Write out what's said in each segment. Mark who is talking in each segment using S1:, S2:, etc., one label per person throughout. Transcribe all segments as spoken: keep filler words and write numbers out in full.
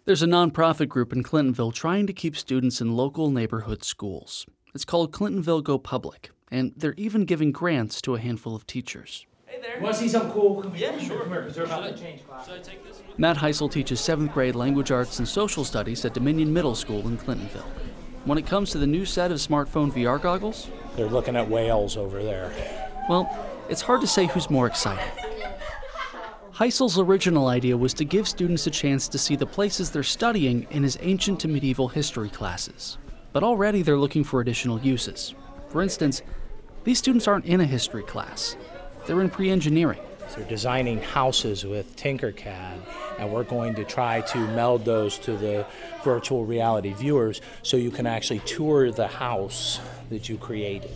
S1: There's a nonprofit group in Clintonville trying to keep students in local neighborhood schools. It's called Clintonville Go Public, and they're even giving grants to a handful of teachers.
S2: Hey there. You want to see something cool? Come here.
S3: Yeah, sure.
S2: Come here, because they're about to change class.
S3: Should I take this one?
S1: Matt Heisel teaches seventh grade language arts and social studies at Dominion Middle School in Clintonville. When it comes to the new set of smartphone V R goggles,
S2: They're looking at whales over there.
S1: well, it's hard to say who's more excited. Heisel's original idea was to give students a chance to see the places they're studying in his ancient to medieval history classes. But already they're looking for additional uses. For instance, these students aren't in a history class. They're in pre-engineering.
S2: They're designing houses with Tinkercad, and we're going to try to meld those to the virtual reality viewers so you can actually tour the house that you created.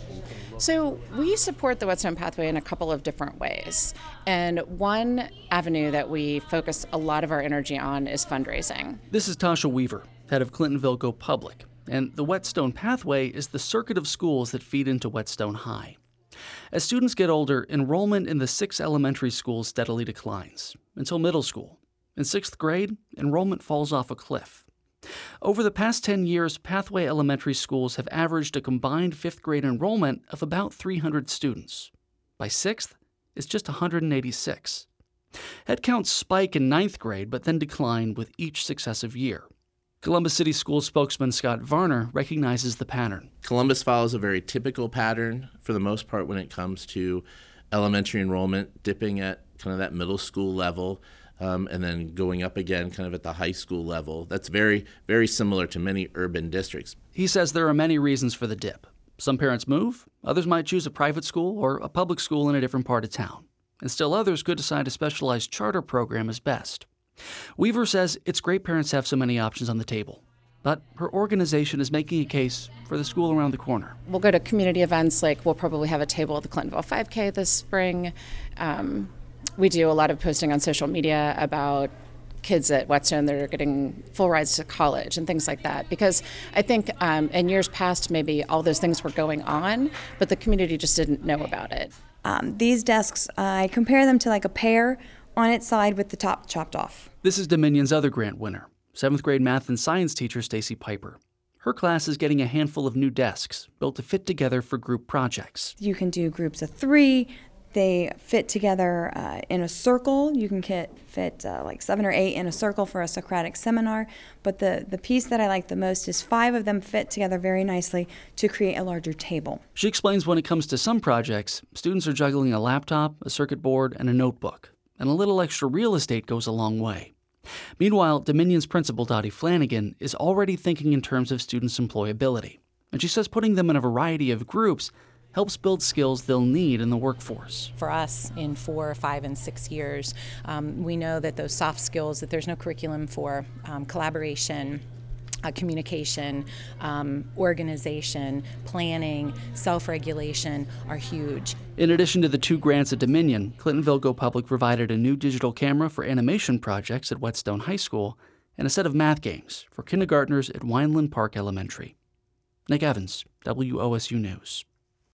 S4: So we support the Whetstone Pathway in a couple of different ways. And one avenue that we focus a lot of our energy on is fundraising.
S1: This is Tasha Weaver, head of Clintonville Go Public. And the Whetstone Pathway is the circuit of schools that feed into Whetstone High. As students get older, enrollment in the six elementary schools steadily declines, until middle school. In sixth grade, enrollment falls off a cliff. Over the past ten years, Pathway elementary schools have averaged a combined fifth grade enrollment of about three hundred students. By sixth, it's just one hundred eighty-six. Headcounts spike in ninth grade, but then decline with each successive year. Columbus City School spokesman Scott Varner recognizes the pattern.
S5: Columbus follows a very typical pattern for the most part when it comes to elementary enrollment, dipping at kind of that middle school level, um, and then going up again kind of at the high school level. That's very, very similar to many urban districts.
S1: He says there are many reasons for the dip. Some parents move, others might choose a private school or a public school in a different part of town. And still others could decide a specialized charter program is best. Weaver says it's great parents have so many options on the table, but her organization is making a case for the school around the corner.
S4: We'll go to community events, like we'll probably have a table at the Clintonville five K this spring. Um, we do a lot of posting on social media about kids at Whetstone that are getting full rides to college and things like that, because I think um, in years past maybe all those things were going on, but the community just didn't know about it.
S6: Um, these desks, I compare them to like a pear on its side with the top chopped off.
S1: This is Dominion's other grant winner, seventh grade math and science teacher Stacy Piper. Her class is getting a handful of new desks built to fit together for group projects.
S6: You can do groups of three. They fit together uh, in a circle. You can get, fit uh, like seven or eight in a circle for a Socratic seminar. But the, the piece that I like the most is five of them fit together very nicely to create a larger table.
S1: She explains when it comes to some projects, students are juggling a laptop, a circuit board, and a notebook. And a little extra real estate goes a long way. Meanwhile, Dominion's principal, Dottie Flanagan, is already thinking in terms of students' employability. And she says putting them in a variety of groups helps build skills they'll need in the workforce.
S7: For us, in four, five, and six years, um, we know that those soft skills that there's no curriculum for, um, collaboration, uh, communication, um, organization, planning, self-regulation are huge.
S1: In addition to the two grants at Dominion, Clintonville Go Public provided a new digital camera for animation projects at Whetstone High School and a set of math games for kindergartners at Wineland Park Elementary. Nick Evans, W O S U News.